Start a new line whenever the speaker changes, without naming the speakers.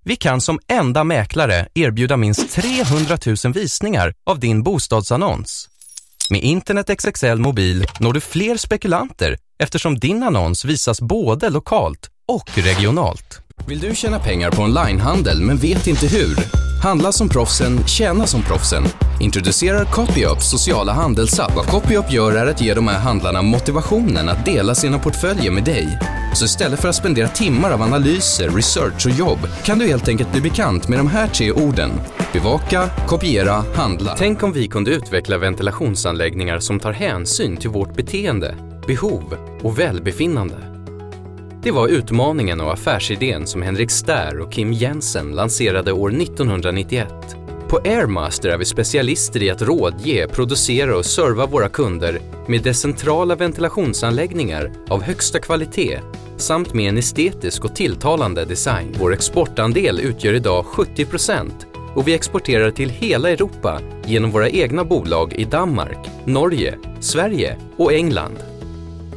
Vi kan som enda mäklare erbjuda minst 300 000 visningar av din bostadsannons. Med Internet XXL mobil når du fler spekulanter eftersom din annons visas både lokalt och regionalt. Vill du tjäna pengar på onlinehandel men vet inte hur? Handla som proffsen, tjäna som proffsen. Introducerar Copyups sociala handelsapp. Vad Copyup gör är att ge de här handlarna motivationen att dela sina portföljer med dig. Så istället för att spendera timmar av analyser, research och jobb kan du helt enkelt bli bekant med de här 3 orden. Bevaka, kopiera, handla. Tänk om vi kunde utveckla ventilationsanläggningar som tar hänsyn till vårt beteende, behov och välbefinnande. Det var utmaningen och affärsidén som Henrik Stær och Kim Jensen lanserade år 1991. På Airmaster är vi specialister i att rådge, producera och serva våra kunder med decentrala ventilationsanläggningar av högsta kvalitet samt med en estetisk och tilltalande design. Vår exportandel utgör idag 70% och vi exporterar till hela Europa genom våra egna bolag i Danmark, Norge, Sverige och England.